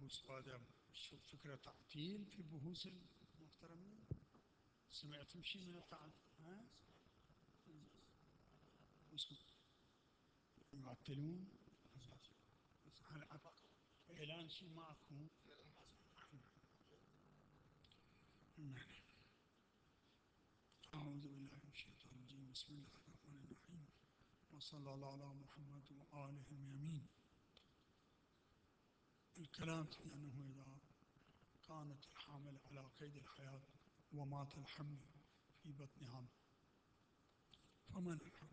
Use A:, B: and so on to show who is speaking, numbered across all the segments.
A: بحوث هذا شوف فكرة تعطيل في بحوث المحترمين. سمعتم شيء من التعطيل؟ ها؟ يعطلون. هل إعلان شيء معكم؟ نعم. أعوذ بالله من الشيطان الرجيم. بسم الله الرحمن الرحيم. وصلى الله على محمد وآله اليمين. الكلام في أنه إذا كانت الحامل على قيد الحياة ومات الحمل في بطنها فمن الحكم؟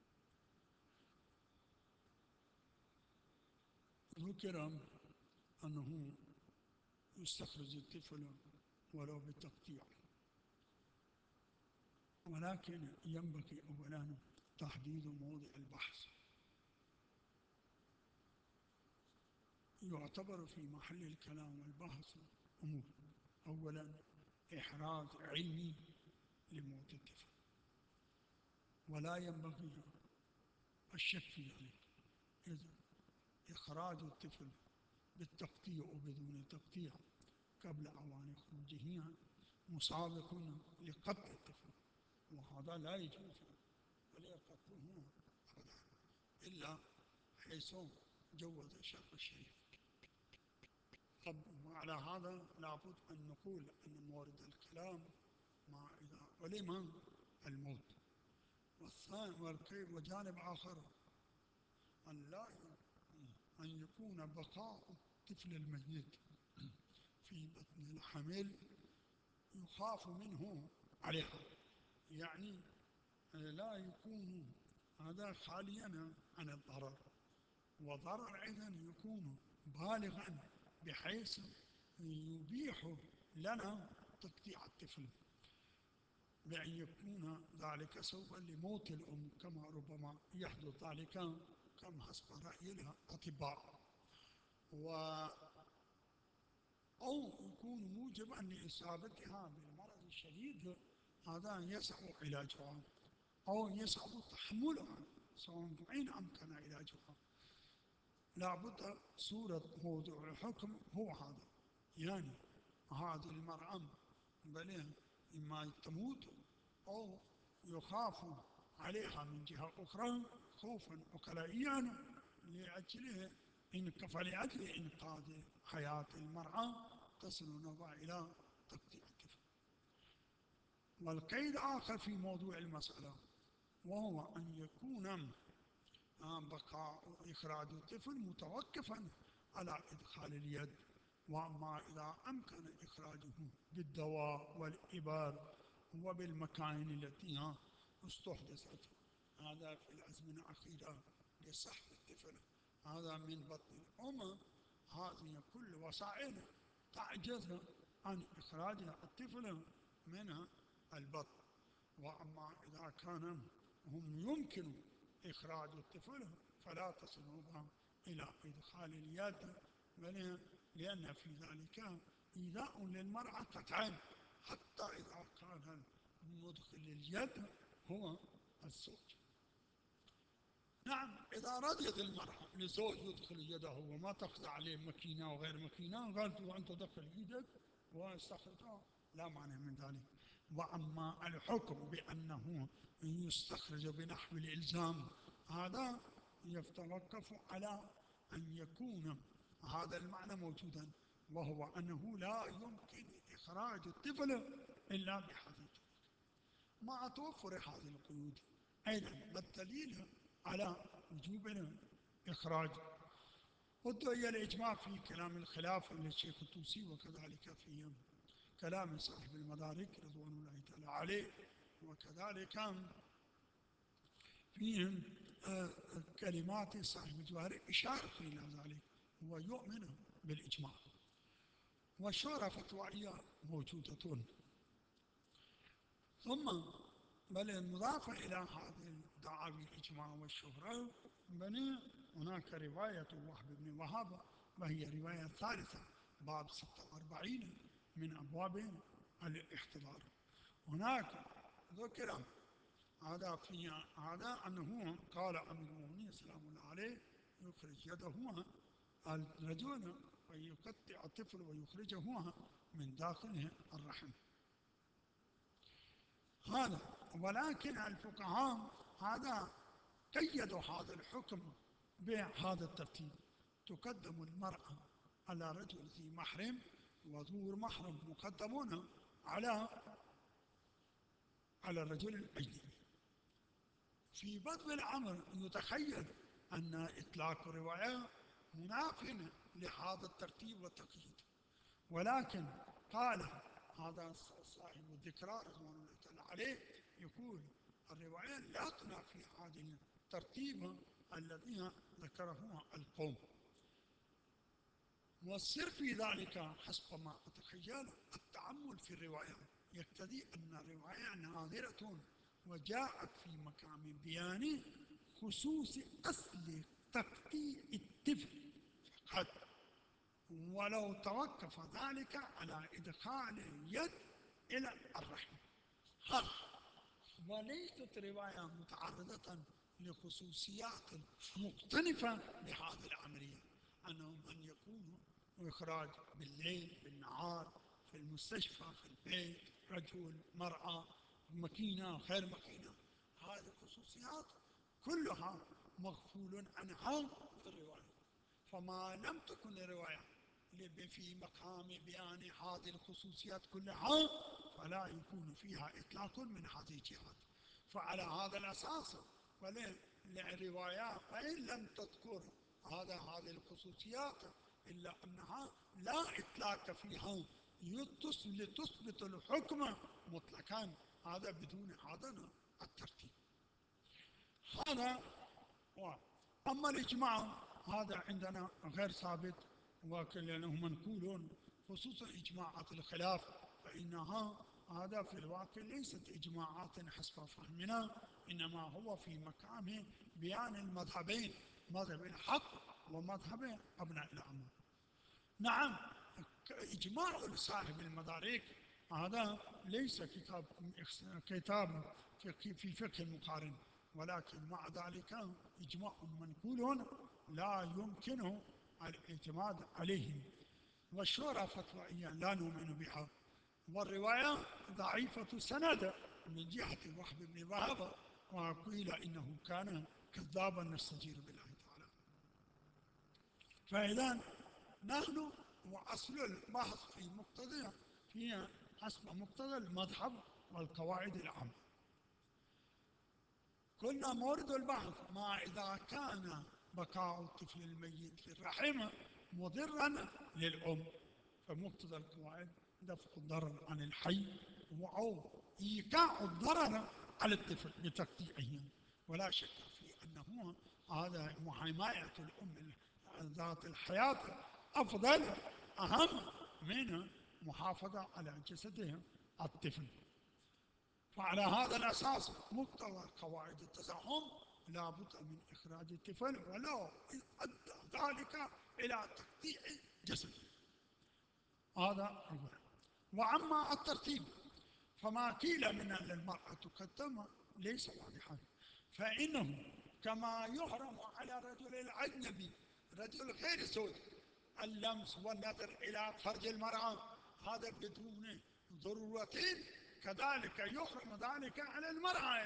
A: ذكر أنه يستخرج الطفل ولو بالتقطيع، ولكن ينبغي أولا تحديد موضع البحث. يعتبر في محل الكلام والبحث أمور: أولا إحراز علمي لموت الطفل، ولا ينبغي الشك في ذلك. إذا إخراج الطفل بالتقطيع وبدون تقطيع قبل أوان خروجه مسابق لقطع الطفل، وهذا لا يجوز ولا قطعه أبدا إلا حيث جوز الشرع الشريف. طب وعلى هذا لابد أن نقول أن مورد الكلام مع إذا علم الموت. والثاني وجانب آخر أن لا أن يكون بقاء الطفل الميت في بطن الحمل يخاف منه عليها، يعني لا يكون هذا خاليا عن الضرر، وضرر أيضا يكون بالغا بحيث يبيح لنا تقطيع الطفل، بأن يكون ذلك سوفا لموت الأم كما ربما يحدث ذلك كما حسب رأي الأطباء، أو يكون موجبا لإصابتها بالمرض الشديد هذا يصعب علاجها أو يصعب تحملها سواء وإن أمكن علاجها. لابد صورة موضوع الحكم هو هذا، يعني هذه المرأة بل إما تموت أو يخاف عليها من جهة أخرى خوفا وكلائيا لأجل لأجل إنقاذ حياة المرأة تصل نظر إلى تقطيع الطفل. والقيد آخر في موضوع المسألة وهو أن يكون بقاء إخراج الطفل متوقفا على إدخال اليد، وأما إذا أمكن إخراجه بالدواء والإبر وبالمكاين التي استحدثت هذا في الأزمنة الأخيرة لسحب الطفل هذا من بطن الأم، هذه كل وسائل تعجز عن إخراج الطفل من البطن. وأما إذا كان هم يمكن إخراج الطفل فلا تصلوا إلى إدخال اليد، لأن في ذلك إيذاء للمرأة قطعا حتى إذا كان مدخل اليد هو الزوج. نعم إذا رضيت المرأة لزوج يدخل يده وما تخضع عليه مكينة وغير مكينة قالت وأنت دخل يدك واستخرجها لا معنى من ذلك. وأما الحكم بأنه يستخرج بنحو الإلزام هذا يتوقف على أن يكون هذا المعنى موجودا، وهو أنه لا يمكن إخراج الطفل إلا بهذه مع توفر هذه القيود. أيضا ما الدليل على وجوب الإخراج؟ والدليل الإجماع في كلام الخلاف للشيخ الطوسي، وكذلك في كلام صاحب المدارك رضوان الله تعالى عليه، وكذلك فيهم كلمات صاحب الجواهر إشارة إلى ذلك، ويؤمن بالإجماع. والشورى فتوائية موجودة. ثم بل المضافة إلى هذه الدعاوي الإجماع والشهرة بل هناك رواية وهب بن وهب، وهي رواية ثالثة باب 46 من أبواب الاحتضار. هناك ذكر هذا في هذا أنه قال أمير المؤمنين سلام الله عليه يخرج يده الرجل ويقطع الطفل ويخرجه من داخل الرحم. هذا ولكن الفقهاء هذا قيدوا هذا الحكم بهذا الترتيب: تقدم المرأة على رجل ذي محرم، وذو محرم مقدمون على الرجل الأجنبي. في بدء الأمر يتخيل أن إطلاق الرواية مناف لهذا الترتيب والتقييد، ولكن قال هذا صاحب الذكرى رضوان الله تعالى عليه يقول الرواية لا تنافي هذه الترتيب الذي ذكره القوم. والسر في ذلك حسب ما أتخيل التأمل في الرواية، يقتضي أن الرواية نادرة وجاءت في مقام بيان خصوص أصل تقطيع الطفل فقط، ولو توقف ذلك على إدخال اليد إلى الرحم. وليست رواية متعرضة لخصوصيات مختلفة لهذه العملية، أنه من يكون إخراج بالليل بالنهار في المستشفى في البيت، رجل مرأة، مكينة غير مكينة، هذه الخصوصيات كلها مغفول عنها في الرواية. فما لم تكن الرواية في مقام بيان هذه الخصوصيات كلها فلا يكون فيها إطلاق من هذه الجهات. فعلى هذا الأساس فالرواية وإن لم تذكر هذه الخصوصيات إلا أنها لا إطلاق فيها لتثبت الحكم مطلقا، هذا بدون هذا الترتيب. هذا أما الإجماع هذا عندنا غير ثابت ولأنه منقول، خصوصا إجماعات الخلاف فإنها هذا في الواقع ليست إجماعات حسب فهمنا، إنما هو في مقام بيان المذهبين، مذهب الحق ومذهب أبناء الأمة. نعم إجماع صاحب المدارك هذا ليس كتاب في فقه المقارن، ولكن مع ذلك إجماع منقول لا يمكن الاعتماد عليه، والشورى فتوائية لا نؤمن بها، والرواية ضعيفة سند من جهة وهب بن وهب، وقيل إنه كان كذابا نستجير بالله تعالى. فإذا نحن وأصل البحث في حسب مقتضى المذهب والقواعد العامة. كنا مورد البحث ما إذا كان بقاء الطفل الميت في الرحم مضرا للأم، فمقتضى القواعد دفع الضرر عن الحي أو إيقاع الضرر على الطفل بتقطيعه، ولا شك في أنه هذا حماية الأم ذات الحياة أفضل أهم من محافظة على جسده الطفل. فعلى هذا الأساس مقتضى قواعد التزاحم لا بد من إخراج الطفل ولو أدى ذلك إلى تقطيع جسده. هذا أولا. وأما الترتيب فما قيل من أن المرأة تقدم ليس واضحا، فإنه كما يحرم على الرجل الأجنبي رجل غير زوج اللمس والنظر إلى فرج المرأة هذا بدون ضرورة، كذلك يحرم ذلك على المرأة،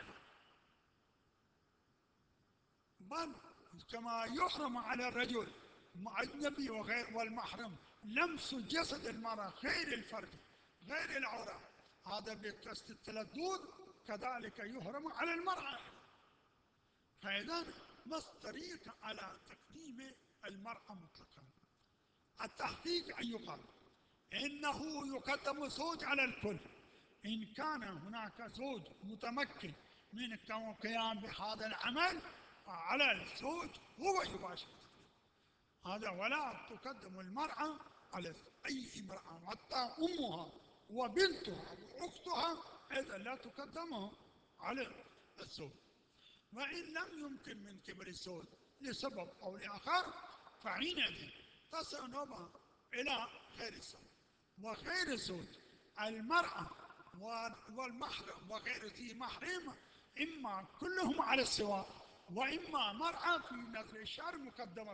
A: بل كما يحرم على الرجل الأجنبي وغير والمحرم لمس جسد المرأة غير الفرج غير العورة هذا بقصد التلذذ، كذلك يحرم على المرأة. فإذا ما الطريق على تقديم المرأة مطلقا؟ التحقيق أن يقال إنه يقدم الزوج على الكل، إن كان هناك زوج متمكن من القيام بهذا العمل على الزوج هو يباشر هذا، ولا تقدم المرأة على أي امرأة حتى أمها وبنتها وأختها إذا لا تقدمها على الزوج. وإن لم يمكن من قبل الزوج لسبب أو لآخر فحينئذ تصل نوبة إلى غير الزوج وغير الزوج. المرأة والمحرم وغير ذي محرم إما كلهم على السواء، وإما مرأة في نظر الشرع مقدمة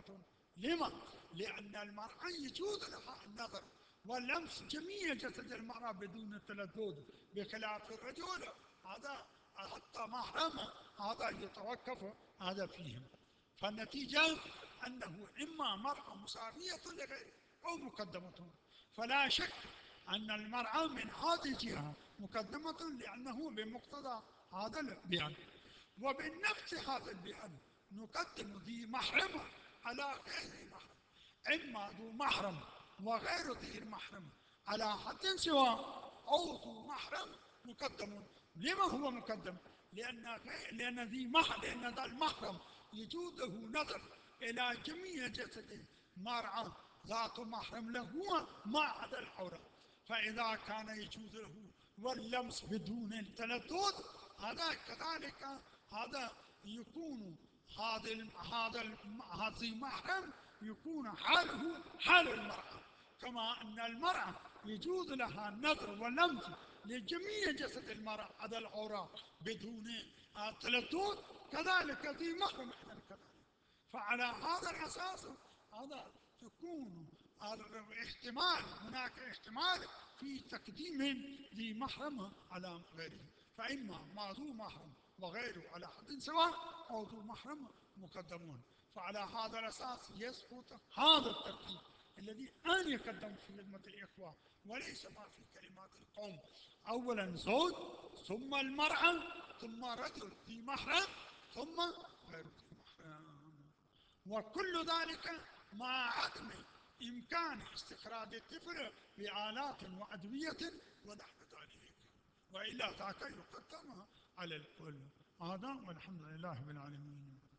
A: لما؟ لأن المرأة يجوز لها النظر ولمس جميع جسد المرأة بدون تلذذ، بخلاف الرجل هذا حتى محرمه هذا يتوقف هذا فيهم. فالنتيجة أنه إما مرأة مساوية لغيره أو مقدمة. فلا شك أن المرأة من هذه الجهة مقدمة، لأنه بمقتضى هذا البيان. وبنفس هذا البيان نقدم ذي محرمة على غير ذي محرم، إما ذو محرم وغير ذي المحرم على حد سواء، أو ذو محرم مقدم. لما هو مقدم؟ لأن ذا المحرم يجوز له نظر إلى جميع جسده مرأة ذات محرم له ما عدا العورة. فإذا كان يجوز له واللمس بدون التلذذ، هذا كذلك هذا يكون هذا المحرم يكون حاله حال المرأة، كما أن المرأة يجوز لها النظر واللمس لجميع جسد المرأة عدا العورة بدون تلذذ، كذلك ذي محرم كذلك. فعلى هذا الأساس هذا تكون هناك احتمال في تقديم ذي محرم على غيره، فإما ما ذو محرم وغيره على حد سواء، أو ذو محرم مقدمون. فعلى هذا الأساس يسقط هذا الترتيب الذي أنا يقدم في خدمة الإخوة، وليس ما في كلمات القوم: أولا زوج، ثم المرأة، ثم رجل ذي محرم، ثم غير ذي محرم. وكل ذلك مع عدم إمكان استخراج الطفل بآلات وأدوية ونحو ذلك، وإلا ذاك يقدم على الكل. هذا والحمد لله بالعالمين.